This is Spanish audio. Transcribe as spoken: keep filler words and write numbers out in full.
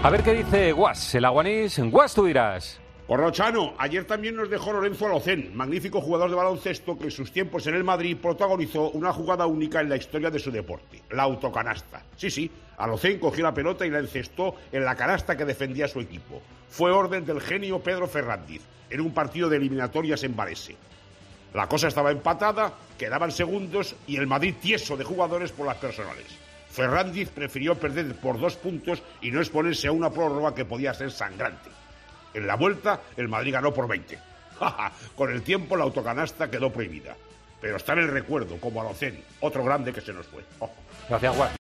A ver qué dice Guas, el aguanís. Guas, tú dirás. Corrochano, ayer también nos dejó Lorenzo Alocén, magnífico jugador de baloncesto que en sus tiempos en el Madrid protagonizó una jugada única en la historia de su deporte, la autocanasta. Sí, sí, Alocén cogió la pelota y la encestó en la canasta que defendía su equipo. Fue orden del genio Pedro Ferrandiz, en un partido de eliminatorias en Varese. La cosa estaba empatada, quedaban segundos y el Madrid tieso de jugadores por las personales. Ferrandiz prefirió perder por dos puntos y no exponerse a una prórroga que podía ser sangrante. En la vuelta, el Madrid ganó por veinte. Con el tiempo, la autocanasta quedó prohibida. Pero está en el recuerdo, como Alocén, otro grande que se nos fue. Oh. Gracias, Guas.